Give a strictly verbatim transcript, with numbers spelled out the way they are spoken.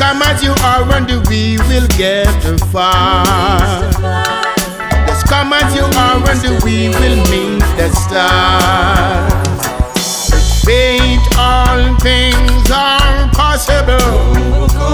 come as you are and we will get far. Just come as you are and we will meet the stars. With faith all things are possible.